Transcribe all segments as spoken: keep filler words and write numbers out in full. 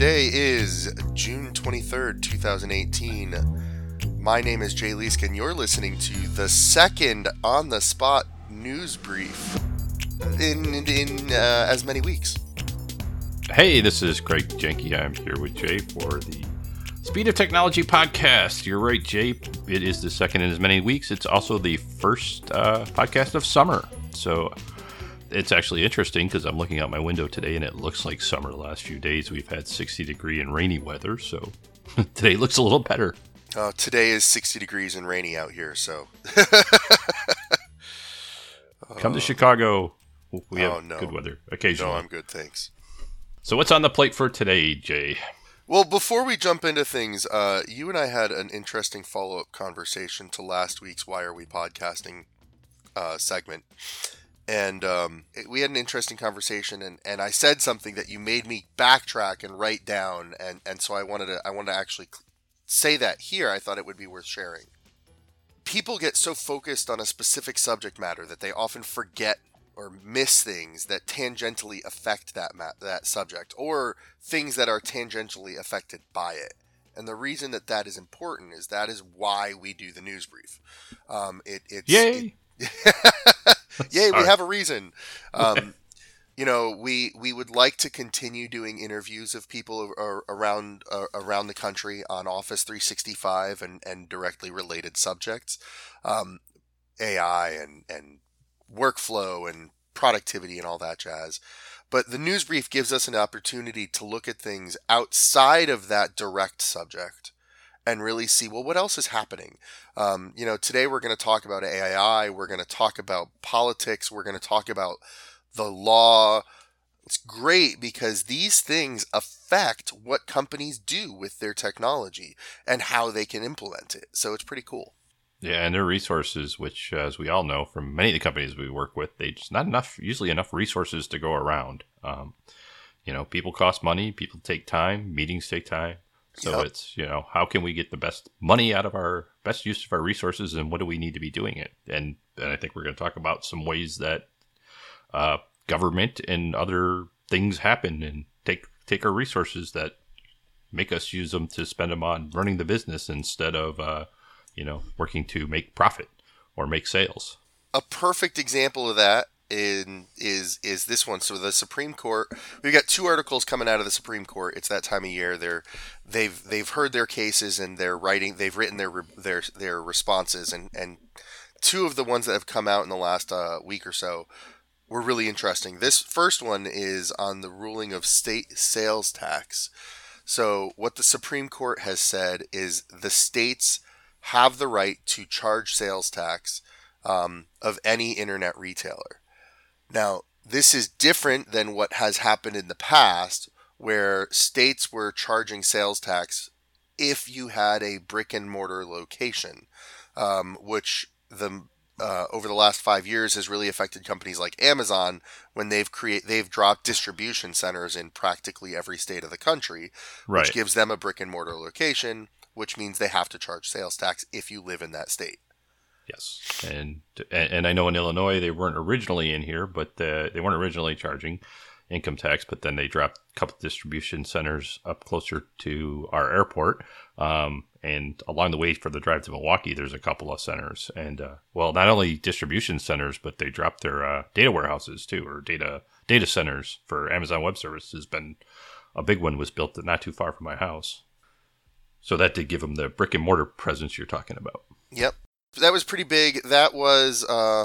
Today is June twenty-third, twenty eighteen. My name is Jay Leask, and you're listening to the second on-the-spot news brief in, in, in uh, as many weeks. Hey, this is Craig Jenke. I'm here with Jay for the Speed of Technology podcast. You're right, Jay. It is the second in as many weeks. It's also the first uh, podcast of summer. So it's actually interesting because I'm looking out my window today and it looks like summer the last few days. We've had sixty degree and rainy weather, so today looks a little better. Uh, today is sixty degrees and rainy out here, so. Come to Chicago. We have oh, no. good weather occasionally. No, I'm good, thanks. So what's on the plate for today, Jay? Well, before we jump into things, uh, you and I had an interesting follow-up conversation to last week's Why Are We Podcasting uh, segment. And um, it, we had an interesting conversation, and, and I said something that you made me backtrack and write down, and, and so I wanted to I wanted to actually say that here. I thought it would be worth sharing. People get so focused on a specific subject matter that they often forget or miss things that tangentially affect that ma- that subject, or things that are tangentially affected by it. And the reason that that is important is that is why we do the news brief. Um, it, it's, Yay! It, Yay, we have a reason. Um, you know, we we would like to continue doing interviews of people ar- around uh, around the country on Office three sixty-five and, and directly related subjects, um, A I and, and workflow and productivity and all that jazz. But the news brief gives us an opportunity to look at things outside of that direct subject and really see, well, what else is happening? Um, you know, today we're going to talk about A I. We're going to talk about politics. We're going to talk about the law. It's great because these things affect what companies do with their technology and how they can implement it. So it's pretty cool. Yeah, and their resources, which, as we all know from many of the companies we work with, they just not enough, usually enough resources to go around. Um, you know, people cost money, people take time, meetings take time. So yep. It's, you know, how can we get the best money out of our best use of our resources, and what do we need to be doing it? And, and I think we're going to talk about some ways that uh, government and other things happen and take take our resources that make us use them to spend them on running the business instead of, uh, you know, working to make profit or make sales. A perfect example of that in, is is this one. So the Supreme Court, we've got two articles coming out of the Supreme Court. It's that time of year. They're they've they've heard their cases and they're writing. They've written their their their responses, and and two of the ones that have come out in the last uh, week or so were really interesting. This first one is on the ruling of state sales tax. So what the Supreme Court has said is the states have the right to charge sales tax um, of any internet retailer. Now, this is different than what has happened in the past, where states were charging sales tax if you had a brick and mortar location, um, which the uh, over the last five years has really affected companies like Amazon when they've create they've dropped distribution centers in practically every state of the country, right. Which gives them a brick and mortar location, which means they have to charge sales tax if you live in that state. Yes, and and I know in Illinois they weren't originally in here, but uh, they weren't originally charging income tax, but then they dropped a couple distribution centers up closer to our airport. Um, and along the way for the drive to Milwaukee, there's a couple of centers. And, uh, well, not only distribution centers, but they dropped their uh, data warehouses too, or data data centers for Amazon Web Services. Been a big one was built not too far from my house. So that did give them the brick and mortar presence you're talking about. Yep. That was pretty big. That was, uh,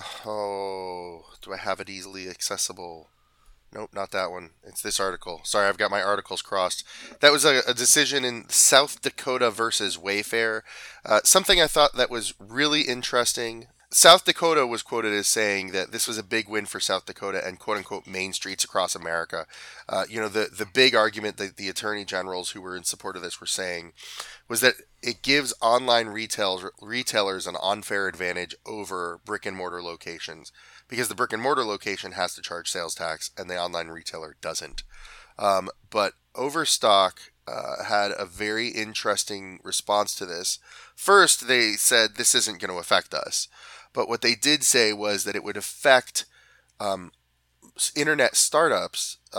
oh, do I have it easily accessible? Nope, not that one. It's this article. Sorry, I've got my articles crossed. That was a, a decision in South Dakota versus Wayfair. Uh, something I thought that was really interesting. South Dakota was quoted as saying that this was a big win for South Dakota and quote-unquote main streets across America. Uh, you know, the, the big argument that the attorney generals who were in support of this were saying was that it gives online retail, retailers an unfair advantage over brick-and-mortar locations because the brick-and-mortar location has to charge sales tax and the online retailer doesn't. Um, but Overstock uh, had a very interesting response to this. First, they said this isn't going to affect us. But what they did say was that it would affect um, internet startups uh,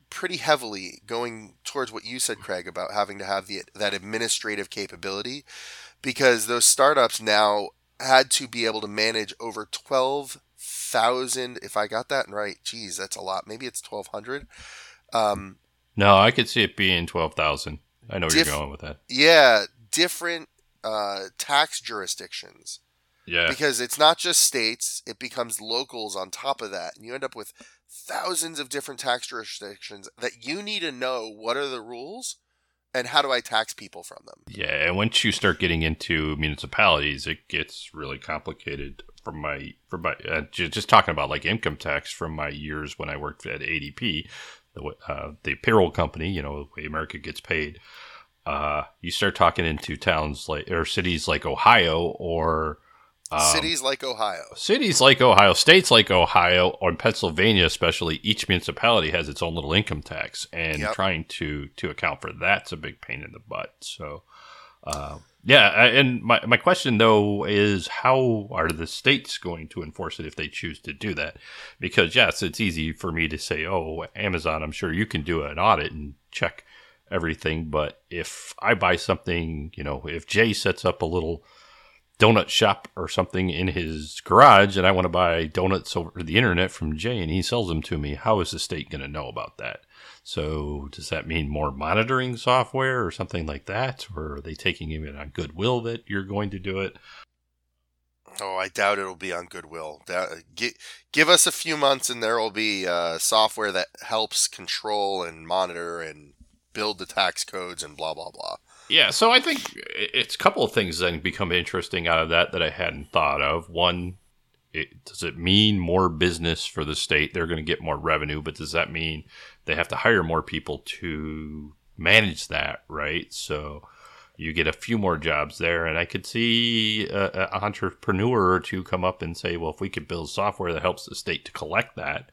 pretty heavily going towards what you said, Craig, about having to have the that administrative capability, because those startups now had to be able to manage over twelve thousand, if I got that right. Geez, that's a lot. Maybe it's twelve hundred. Um, No, I could see it being twelve thousand. I know where diff- you're going with that. Yeah, different uh, tax jurisdictions. Yeah. Because it's not just states, it becomes locals on top of that. And you end up with thousands of different tax jurisdictions that you need to know what are the rules and how do I tax people from them. Yeah, and once you start getting into municipalities, it gets really complicated. From my, from my, uh, just, just talking about like income tax from my years when I worked at A D P, the uh, the payroll company, you know, the way America gets paid. Uh, you start talking into towns like or cities like Ohio or um, cities like Ohio, cities like Ohio, states like Ohio, or Pennsylvania, especially. Each municipality has its own little income tax, and yep. trying to to account for that's a big pain in the butt. So. Uh, yeah, and my, my question, though, is how are the states going to enforce it if they choose to do that? Because, yes, it's easy for me to say, oh, Amazon, I'm sure you can do an audit and check everything. But if I buy something, you know, if Jay sets up a little donut shop or something in his garage and I want to buy donuts over the internet from Jay and he sells them to me, how is the state going to know about that? So does that mean more monitoring software or something like that? Or are they taking it on goodwill that you're going to do it? Oh, I doubt it'll be on goodwill. Give, give us a few months and there will be uh, software that helps control and monitor and build the tax codes and blah, blah, blah. Yeah, so I think it's a couple of things that become interesting out of that that I hadn't thought of. One, it, does it mean more business for the state? They're going to get more revenue, but does that mean they have to hire more people to manage that, right? So you get a few more jobs there, and I could see an entrepreneur or two come up and say, well, if we could build software that helps the state to collect that,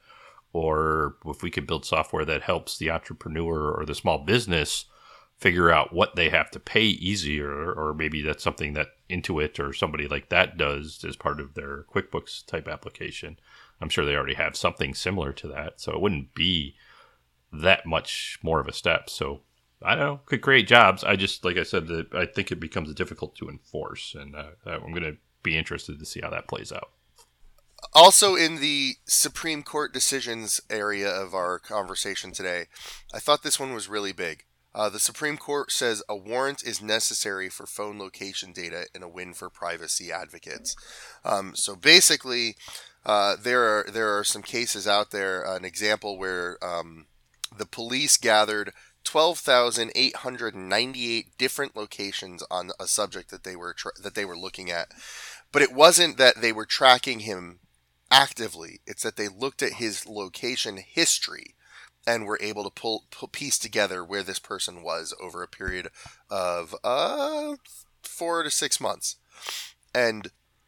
or if we could build software that helps the entrepreneur or the small business figure out what they have to pay easier, or maybe that's something that Intuit or somebody like that does as part of their QuickBooks type application. I'm sure they already have something similar to that, so it wouldn't be that much more of a step. So I don't know, could create jobs. I just, like I said, the, I think it becomes difficult to enforce, and uh, I'm going to be interested to see how that plays out. Also, in the Supreme Court decisions area of our conversation today, I thought this one was really big. Uh, the Supreme Court says a warrant is necessary for phone location data in a win for privacy advocates. Um, so basically, uh, there are there are some cases out there. An example where um, the police gathered twelve thousand eight hundred ninety-eight different locations on a subject that they were tra- that they were looking at, but it wasn't that they were tracking him actively. It's that they looked at his location history and were able to pull, pull piece together where this person was over a period of uh, four to six months. And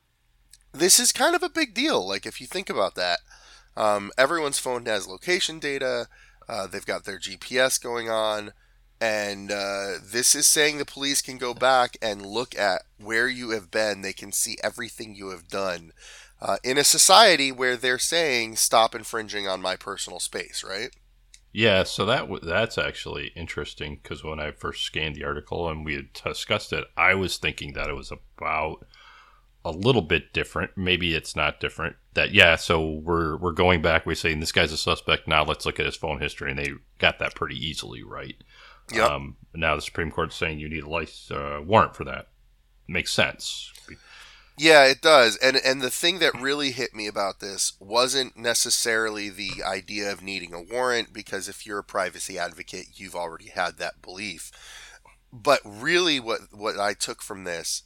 this is kind of a big deal. Like, if you think about that, um, everyone's phone has location data. Uh, they've got their G P S going on. And uh, this is saying the police can go back and look at where you have been. They can see everything you have done uh, in a society where they're saying, stop infringing on my personal space, right? Yeah, so that w- that's actually interesting, because when I first scanned the article and we had discussed it, I was thinking that it was about a little bit different. Maybe it's not different. That yeah, so we're we're going back. We're saying this guy's a suspect. Now let's look at his phone history, and they got that pretty easily right. Yep. Um, now the Supreme Court's saying you need a license, uh, warrant for that. Makes sense. Yeah, it does. And and the thing that really hit me about this wasn't necessarily the idea of needing a warrant, because if you're a privacy advocate, you've already had that belief. But really what, what I took from this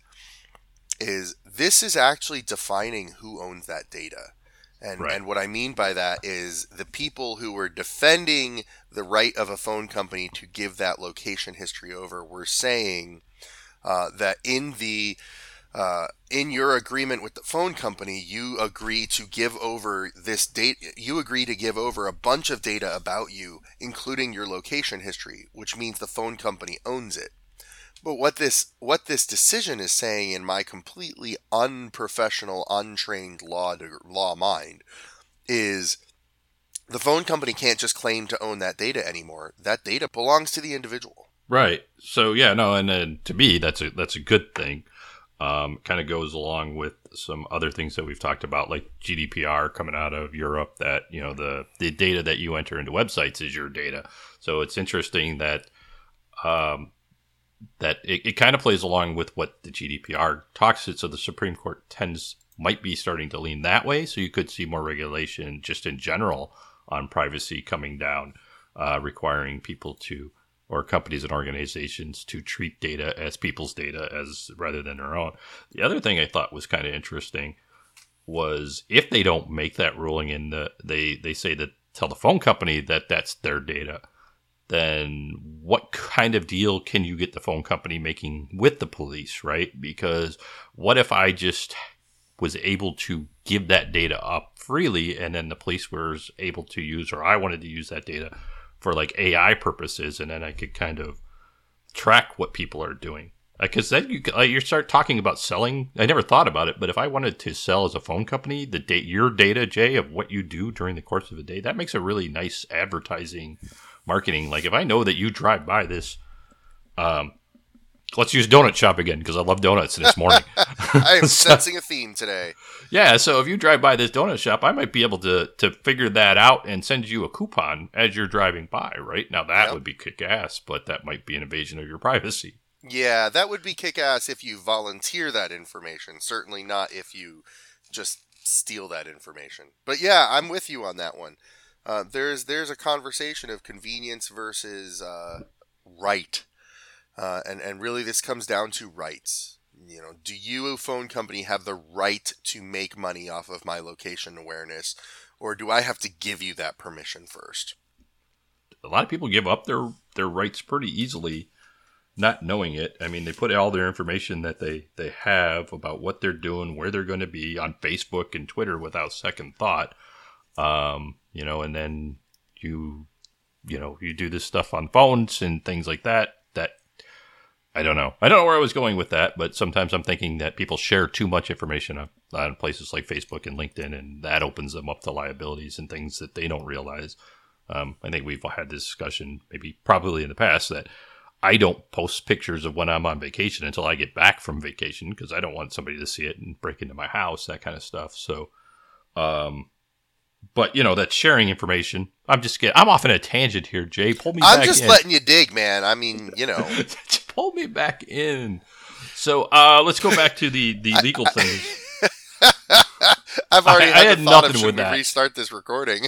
is this is actually defining who owns that data. And Right. and what I mean by that is the people who were defending the right of a phone company to give that location history over were saying uh, that in the Uh, in your agreement with the phone company, you agree to give over this date. You agree to give over a bunch of data about you, including your location history, which means the phone company owns it. But what this what this decision is saying, in my completely unprofessional, untrained law law mind, is The phone company can't just claim to own that data anymore. That data belongs to the individual. Right. So yeah, no, and then to me, that's a that's a good thing. Um, kind of goes along with some other things that we've talked about, like G D P R coming out of Europe. That you know the the data that you enter into websites is your data. So it's interesting that um, that it, it kind of plays along with what the G D P R talks to. So the Supreme Court tends might be starting to lean that way. So you could see more regulation just in general on privacy coming down, uh, requiring people to, or companies and organizations to treat data as people's data as rather than their own. The other thing I thought was kind of interesting was if they don't make that ruling in the, they, they say that tell the phone company that that's their data, then what kind of deal can you get the phone company making with the police, right? Because what if I just was able to give that data up freely and then the police was able to use, or I wanted to use that data for like A I purposes, and then I could kind of track what people are doing. Because then you like, you start talking about selling. I never thought about it, but if I wanted to sell as a phone company the date your data, Jay, of what you do during the course of a day, that makes a really nice advertising marketing. Like if I know that you drive by this, um, let's use donut shop again because I love donuts this morning. I am so, sensing a theme today. Yeah, so if you drive by this donut shop, I might be able to to figure that out and send you a coupon as you're driving by, right? Now that yep. would be kick-ass, but that might be an invasion of your privacy. Yeah, that would be kick-ass if you volunteer that information. Certainly not if you just steal that information. But yeah, I'm with you on that one. Uh, there's there's a conversation of convenience versus uh, right. Uh, and, and really this comes down to rights. You know, do you, a phone company, have the right to make money off of my location awareness, or do I have to give you that permission first? A lot of people give up their, their rights pretty easily, not knowing it. I mean, they put all their information that they, they have about what they're doing, where they're going to be on Facebook and Twitter without second thought. Um, you know, and then you, you know, you do this stuff on phones and things like that, that I don't know. I don't know where I was going with that, but sometimes I'm thinking that people share too much information on, on places like Facebook and LinkedIn, and that opens them up to liabilities and things that they don't realize. Um, I think we've had this discussion maybe probably in the past that I don't post pictures of when I'm on vacation until I get back from vacation because I don't want somebody to see it and break into my house, that kind of stuff. So, um, but you know, that's sharing information. I'm just getting, I'm off on a tangent here, Jay. Pull me I'm back in. I'm just letting you dig, man. I mean, you know. Pull me back in. So uh, let's go back to the, the legal things. I've already I, had, I had the thought nothing of should with we that. restart this recording.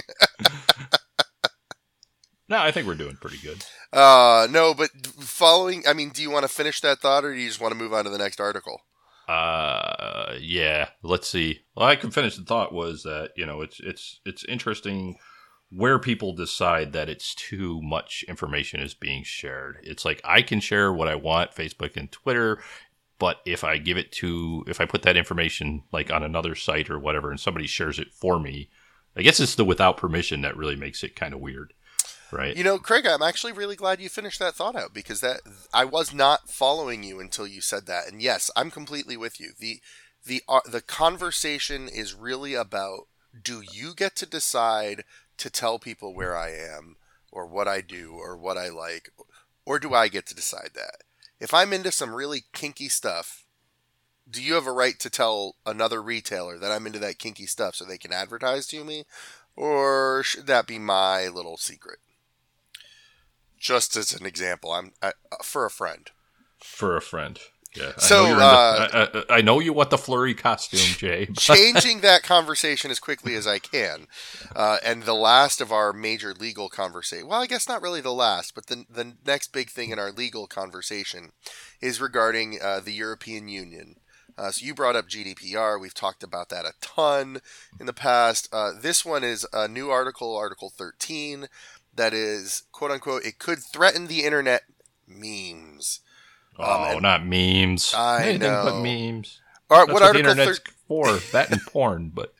No, I think we're doing pretty good. Uh, no, but following, I mean, do you want to finish that thought or do you just want to move on to the next article? Uh, yeah, let's see. Well, I can finish the thought was that, you know, it's, it's, it's interesting where people decide that it's too much information is being shared. It's like, I can share what I want, Facebook and Twitter, but if I give it to, if I put that information like on another site or whatever, and somebody shares it for me, I guess it's the without permission that really makes it kind of weird. Right. You know, Craig, I'm actually really glad you finished that thought out because that I was not following you until you said that. And yes, I'm completely with you. The the uh, the conversation is really about, do you get to decide to tell people where I am or what I do or what I like, or do I get to decide that? If I'm into some really kinky stuff, do you have a right to tell another retailer that I'm into that kinky stuff so they can advertise to me? Or should that be my little secret? Just as an example, I'm I, for a friend. For a friend, yeah. So I know, uh, the, I, I know you want the flurry costume, Jay. Changing that conversation as quickly as I can, uh, and the last of our major legal conversation. Well, I guess not really the last, but the the next big thing in our legal conversation is regarding uh, the European Union. Uh, so you brought up G D P R. We've talked about that a ton in the past. Uh, this one is a new article, Article thirteen. That is, quote unquote, it could threaten the internet memes. Oh, um, not memes. I Anything know. but memes. All right, That's what, what article the internet's thir- for? That and porn, but.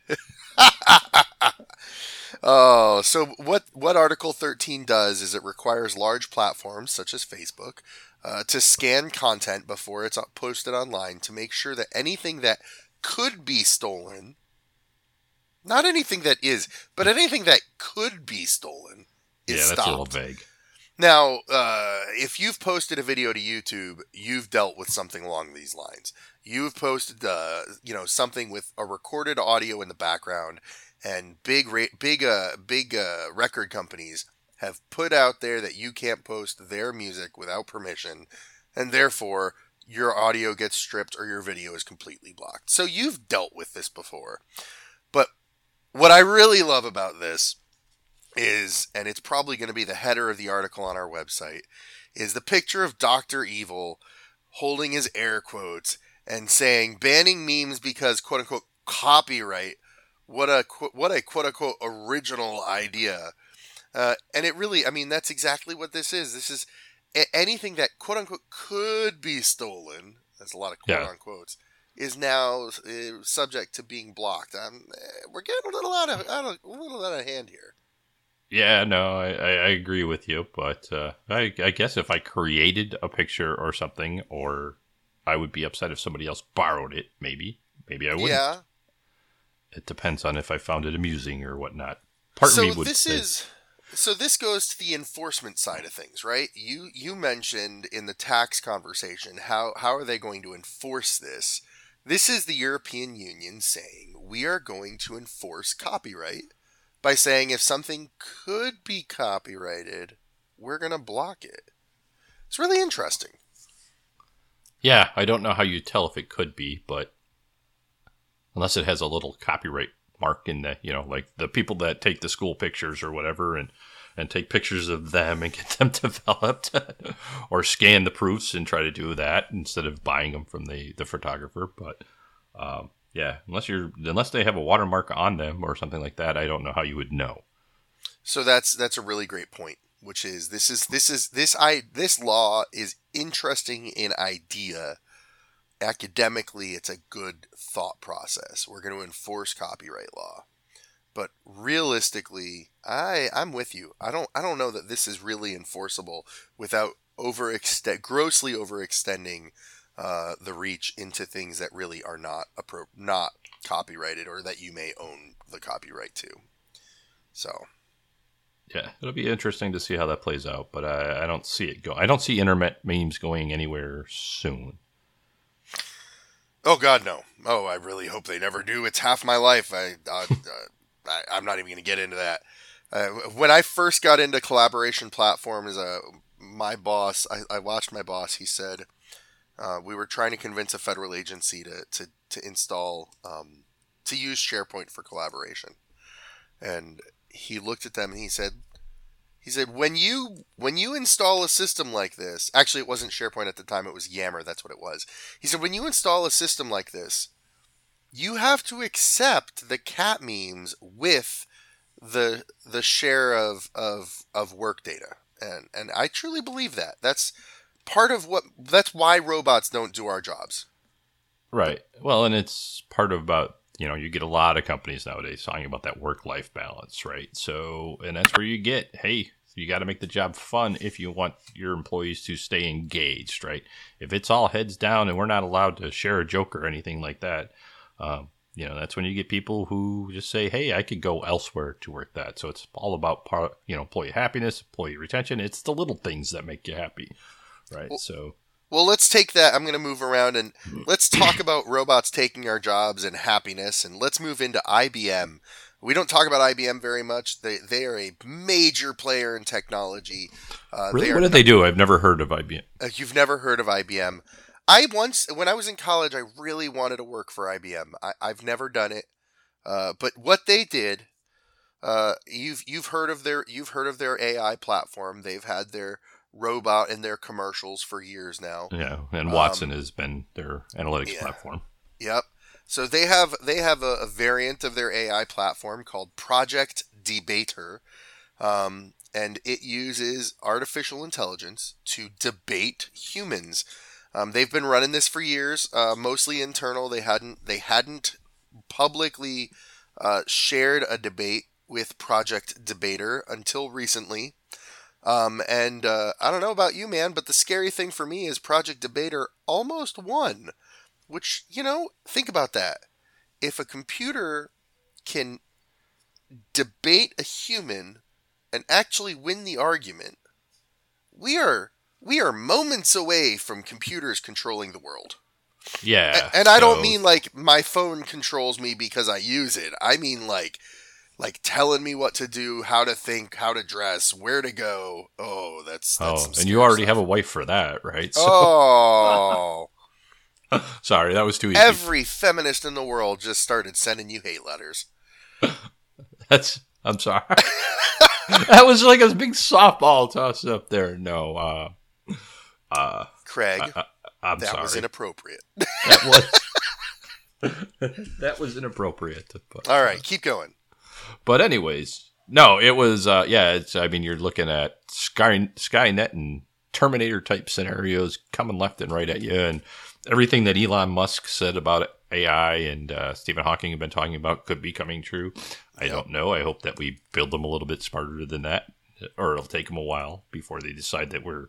Oh, so what, what Article thirteen does is it requires large platforms, such as Facebook, uh, to scan content before it's posted online to make sure that anything that could be stolen Not anything that is, but anything that could be stolen is Yeah, that's stopped. a little vague. Now, uh, if you've posted a video to YouTube, you've dealt with something along these lines. You've posted, uh, you know, something with a recorded audio in the background, and big, ra- big, uh, big uh, record companies have put out there that you can't post their music without permission, and therefore your audio gets stripped or your video is completely blocked. So you've dealt with this before. But what I really love about this is, and it's probably going to be the header of the article on our website, is the picture of Doctor Evil holding his air quotes and saying banning memes because quote unquote copyright. What a what a quote unquote original idea. Uh, and it really, I mean, that's exactly what this is. This is a- anything that quote unquote could be stolen. That's a lot of quote Yeah. unquotes. Is now uh, subject to being blocked. Um, we're getting a little out of, out of a little out of hand here. Yeah, no, I, I I agree with you, but uh, I, I guess if I created a picture or something, or I would be upset if somebody else borrowed it, maybe. Maybe I wouldn't. Yeah. It depends on if I found it amusing or whatnot. Part So of me would this say, is so this goes to the enforcement side of things, right? You you mentioned in the tax conversation how how are they going to enforce this? This is the European Union saying we are going to enforce copyright by saying if something could be copyrighted, we're going to block it. It's really interesting. yeah, I don't know how you tell if it could be, but unless it has a little copyright mark in the, you know, like the people that take the school pictures or whatever and, and take pictures of them and get them developed or scan the proofs and try to do that instead of buying them from the, the photographer. But, um, yeah, unless you're, unless they have a watermark on them or something like that, I don't know how you would know. So that's that's a really great point, which is this is this is this I this law is interesting in idea. Academically, it's a good thought process. We're going to enforce copyright law. But realistically, I I'm with you. I don't I don't know that this is really enforceable without overextend grossly overextending uh, the reach into things that really are not appro- not copyrighted or that you may own the copyright to. So, Yeah, it'll be interesting to see how that plays out, but I, I don't see it go. I don't see internet memes going anywhere soon. oh God, no. Oh, I really hope they never do. It's half my life. I, uh, uh, I I'm not even going to get into that. Uh, when I first got into collaboration platforms, uh, my boss, I, I watched my boss. He said uh, we were trying to convince a federal agency to to to install um, to use SharePoint for collaboration, and he looked at them and he said, he said when you when you install a system like this, actually it wasn't SharePoint at the time, it was Yammer. That's what it was. He said when you install a system like this, you have to accept the cat memes with the the share of of of work data, and and I truly believe that that's part of what that's why robots don't do our jobs. Right. Well, and it's part of about, you know, you get a lot of companies nowadays talking about that work-life balance, right? So, and that's where you get, hey, you got to make the job fun if you want your employees to stay engaged, right? If it's all heads down and we're not allowed to share a joke or anything like that, um, you know, that's when you get people who just say, hey, I could go elsewhere to work that. So it's all about, part, you know, employee happiness, employee retention. It's the little things that make you happy, right? Well, so... Well, let's take that. I'm going to move around and let's talk about robots taking our jobs and happiness. And let's move into I B M. We don't talk about I B M very much. They they are a major player in technology. Uh, Really? they What are did they do? I've never heard of I B M. Uh, you've never heard of I B M. I once, when I was in college, I really wanted to work for I B M. I, I've never done it. Uh, but what they did, uh, you've you've heard of their you've heard of their A I platform. They've had their robot in their commercials for years now. Yeah, and Watson Um, has been their analytics yeah. platform. Yep. So they have they have a, a variant of their A I platform called Project Debater, um, and it uses artificial intelligence to debate humans. Um, they've been running this for years, uh, mostly internal. They hadn't they hadn't publicly uh, shared a debate with Project Debater until recently. Um, and uh, I don't know about you, man, but the scary thing for me is Project Debater almost won. Which, you know, think about that. If a computer can debate a human and actually win the argument, we are we are moments away from computers controlling the world. Yeah. And I so, don't mean like my phone controls me because I use it. I mean like like telling me what to do, how to think, how to dress, where to go. Oh, that's that's Oh, and you already stuff. have a wife for that, right? So, oh. Sorry, that was too easy. Every feminist in the world just started sending you hate letters. That's I'm sorry. That was like a big softball toss up there. No, uh uh Craig. I, I, I'm that sorry. was inappropriate. That was That was inappropriate. But, all right, keep going. But anyways, no, it was uh yeah, it's I mean you're looking at Sky Skynet and Terminator type scenarios coming left and right at you, and everything that Elon Musk said about A I and uh, Stephen Hawking have been talking about could be coming true. I yep. don't know. I hope that we build them a little bit smarter than that, or it'll take them a while before they decide that we're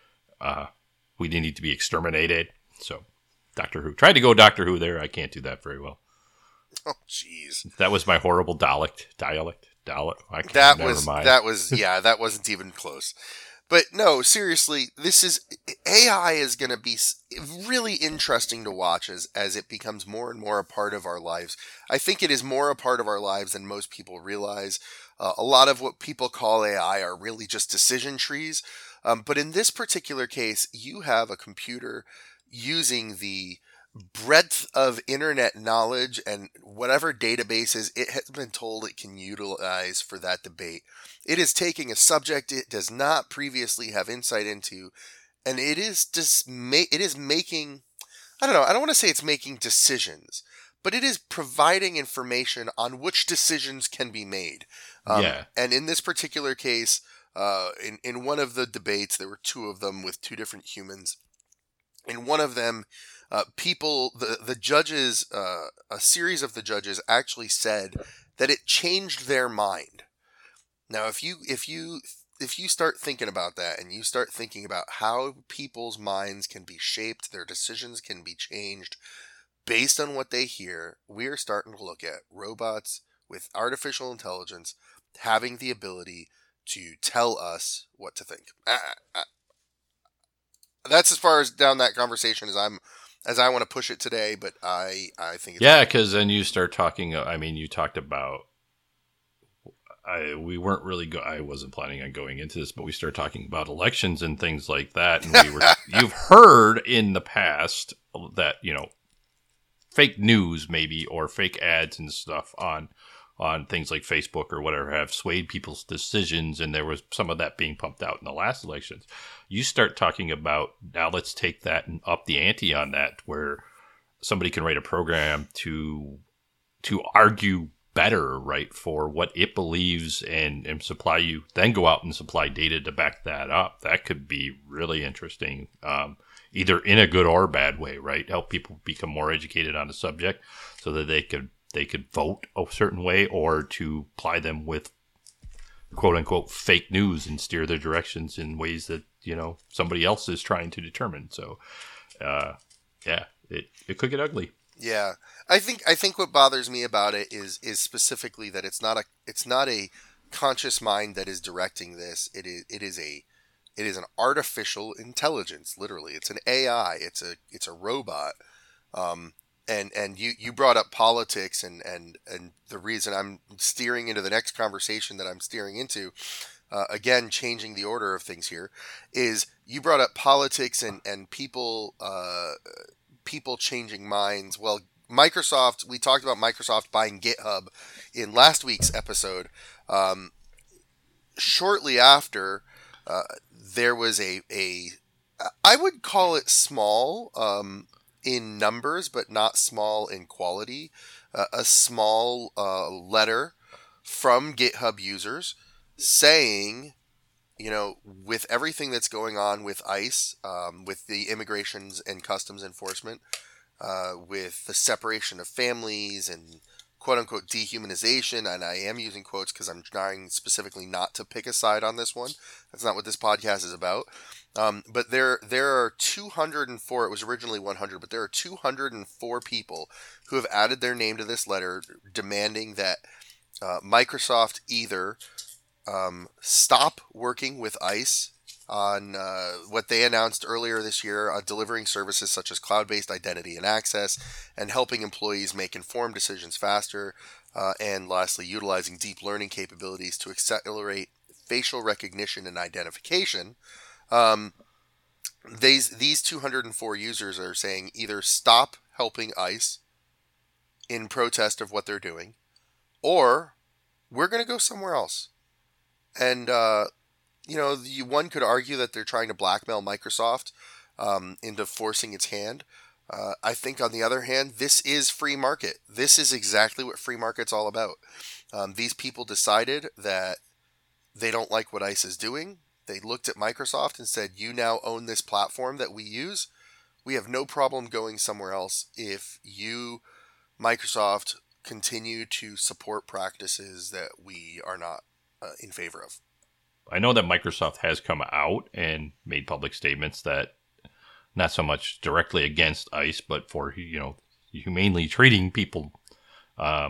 uh, we need to be exterminated. So, Doctor Who. Tried to go Doctor Who there. I can't do that very well. Oh, jeez. That was my horrible dialect. Dialect. Dialect. I can't, that never was mind. that was yeah. That wasn't even close. But no, seriously, this is A I is going to be really interesting to watch as, as it becomes more and more a part of our lives. I think it is more a part of our lives than most people realize. Uh, a lot of what people call A I are really just decision trees. Um, but in this particular case, you have a computer using the breadth of internet knowledge and whatever databases it has been told it can utilize for that debate. It is taking a subject it does not previously have insight into, and it is just ma- it is making, I don't know, I don't want to say it's making decisions, but it is providing information on which decisions can be made. Um, yeah. And in this particular case, uh, in, in one of the debates, there were two of them with two different humans. In one of them, Uh, people, the, the judges, uh, a series of the judges actually said that it changed their mind. Now, if you, if you, if you start thinking about that and you start thinking about how people's minds can be shaped, their decisions can be changed based on what they hear, we are starting to look at robots with artificial intelligence having the ability to tell us what to think. Uh, uh, that's as far as down that conversation as I'm As I want to push it today, but I, I think it's yeah, because then you start talking. I mean, you talked about. I we weren't really. Go, I wasn't planning on going into this, but we started talking about elections and things like that. And we were. You've heard in the past that you know, fake news maybe or fake ads and stuff on on things like Facebook or whatever have swayed people's decisions, and there was some of that being pumped out in the last elections. You start talking about, now let's take that and up the ante on that, where somebody can write a program to to argue better, right, for what it believes and, and supply you, then go out and supply data to back that up. That could be really interesting, um, either in a good or bad way, right? Help people become more educated on the subject so that they could they could vote a certain way, or to ply them with quote unquote fake news and steer their directions in ways that, you know, somebody else is trying to determine. So, uh, yeah, it, it could get ugly. Yeah. I think, I think what bothers me about it is, is specifically that it's not a, it's not a conscious mind that is directing this. It is, it is a, it is an artificial intelligence. Literally. It's an A I. It's a, it's a robot. Um, And and you, you brought up politics, and, and, and the reason I'm steering into the next conversation that I'm steering into, uh, again, changing the order of things here, is you brought up politics and, and people uh, people changing minds. Well, Microsoft, we talked about Microsoft buying GitHub in last week's episode. Um, shortly after, uh, there was a, a, I would call it small, um, in numbers, but not small in quality, uh, a small uh, letter from GitHub users saying, you know, with everything that's going on with ICE, um, with the immigrations and customs enforcement, uh, with the separation of families and quote unquote dehumanization, and I am using quotes because I'm trying specifically not to pick a side on this one. That's not what this podcast is about. Um, but there there are two hundred four, it was originally one hundred, but there are two hundred four people who have added their name to this letter demanding that uh, Microsoft either um, stop working with ICE on uh, what they announced earlier this year, uh, delivering services such as cloud-based identity and access, and helping employees make informed decisions faster, uh, and lastly, utilizing deep learning capabilities to accelerate facial recognition and identification. Um, these these two hundred four users are saying either stop helping ICE in protest of what they're doing, or we're going to go somewhere else. And uh, you know, the, one could argue that they're trying to blackmail Microsoft um, into forcing its hand. Uh, I think, on the other hand, this is free market. This is exactly what free market's all about. Um, these people decided that they don't like what ICE is doing. They looked at Microsoft and said, you now own this platform that we use. We have no problem going somewhere else if you, Microsoft, continue to support practices that we are not uh, in favor of. I know that Microsoft has come out and made public statements that not so much directly against ICE, but for, you know, humanely treating people uh,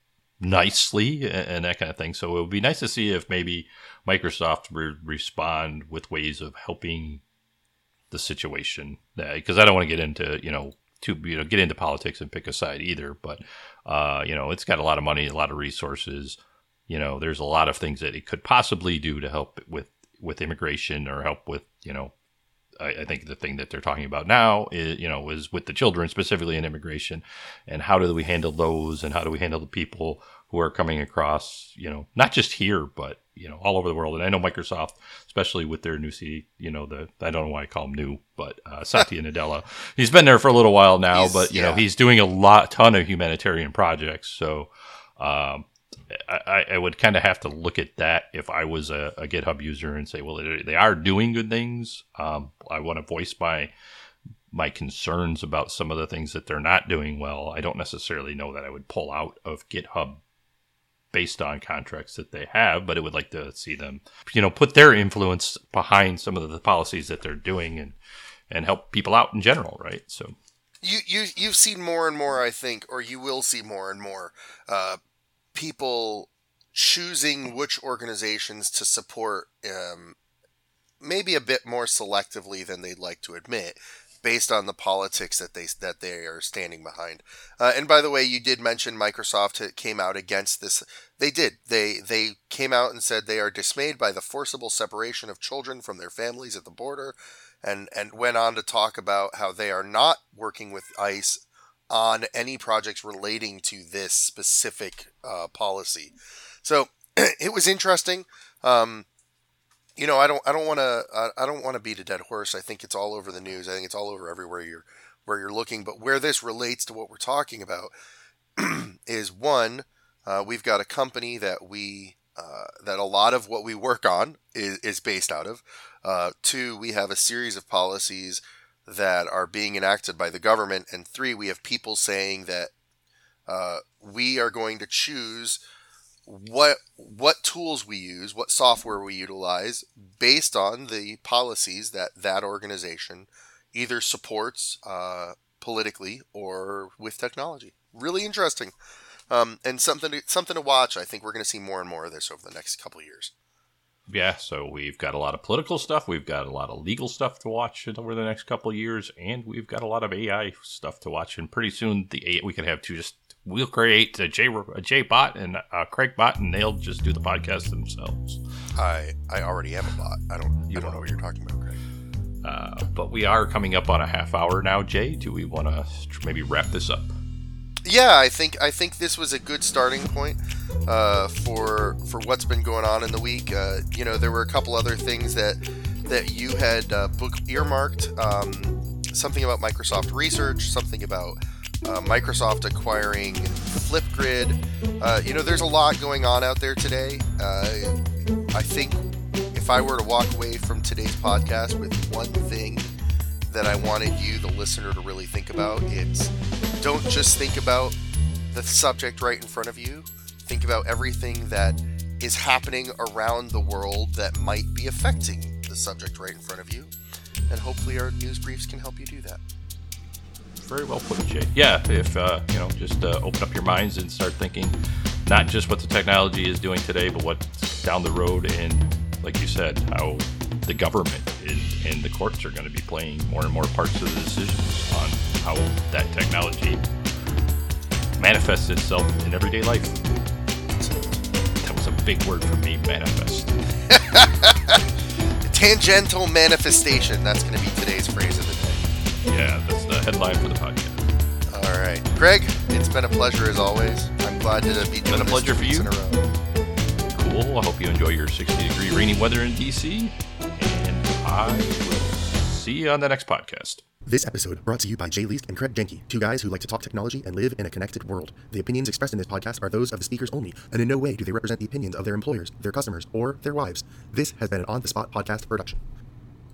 nicely and, and that kind of thing. So it would be nice to see if maybe Microsoft would respond with ways of helping the situation. Because I don't want to get into, you know, to you know get into politics and pick a side either. But uh, you know, it's got a lot of money, a lot of resources. You know, there's a lot of things that it could possibly do to help with, with immigration or help with, you know, I, I think the thing that they're talking about now is, you know, is with the children, specifically in immigration, and how do we handle those, and how do we handle the people who are coming across, you know, not just here, but, you know, all over the world. And I know Microsoft, especially with their new C, you know, the, I don't know why I call him new, but uh, Satya Nadella, he's been there for a little while now, he's, but, you yeah. know, he's doing a lot, ton of humanitarian projects. So, um, I, I would kind of have to look at that if I was a, a GitHub user and say, well, they are doing good things. Um, I want to voice my my concerns about some of the things that they're not doing well. I don't necessarily know that I would pull out of GitHub based on contracts that they have, but I would like to see them, you know, put their influence behind some of the policies that they're doing and and help people out in general, right? So you you you've seen more and more, I think, or you will see more and more. Uh, people choosing which organizations to support um, maybe a bit more selectively than they'd like to admit, based on the politics that they that they are standing behind. Uh, and by the way, you did mention Microsoft came out against this. They did. They they came out and said they are dismayed by the forcible separation of children from their families at the border, and, and went on to talk about how they are not working with ICE on any projects relating to this specific uh, policy. So it was interesting. Um, you know, I don't, I don't want to, I don't want to beat a dead horse. I think it's all over the news. I think it's all over everywhere you're, where you're looking. But where this relates to what we're talking about is one, uh, we've got a company that we, uh, that a lot of what we work on is, is based out of. Uh, two, we have a series of policies that are being enacted by the government, and three, we have people saying that uh, we are going to choose what what tools we use, what software we utilize, based on the policies that that organization either supports uh, politically or with technology. Really interesting, um, and something to, something to watch. I think we're going to see more and more of this over the next couple of years. Yeah, so we've got a lot of political stuff, we've got a lot of legal stuff to watch over the next couple of years, and we've got a lot of A I stuff to watch. And pretty soon, the A I, we could have two just we'll create a J a J bot and a Craig bot, and they'll just do the podcast themselves. I I already am a bot. I don't you I don't know what you're talking about, Craig. Uh, but we are coming up on a half hour now, Jay. Do we want to maybe wrap this up? Yeah, I think I think this was a good starting point uh, for for what's been going on in the week. Uh, you know, there were a couple other things that that you had uh, book earmarked. Um, something about Microsoft Research, something about uh, Microsoft acquiring Flipgrid. Uh, you know, there's a lot going on out there today. Uh, I think if I were to walk away from today's podcast with one thing that I wanted you, the listener, to really think about, it's don't just think about the subject right in front of you. Think about everything that is happening around the world that might be affecting the subject right in front of you. And hopefully our news briefs can help you do that. Very well put, Jay. Yeah, if, uh, you know, just uh, open up your minds and start thinking not just what the technology is doing today, but what's down the road, and like you said, how the government and, and the courts are going to be playing more and more parts of the decisions on how that technology manifests itself in everyday life. That was a big word for me, manifest. Tangential manifestation. That's going to be today's phrase of the day. Yeah, that's the headline for the podcast. All right. Greg, it's been a pleasure as always. I'm glad to be doing been a pleasure this for you. in a row. Cool. I hope you enjoy your sixty degree rainy weather in D C. And I will see you on the next podcast. This episode brought to you by Jay Least and Craig Jenke, two guys who like to talk technology and live in a connected world. The opinions expressed in this podcast are those of the speakers only, and in no way do they represent the opinions of their employers, their customers, or their wives. This has been an On the Spot podcast production.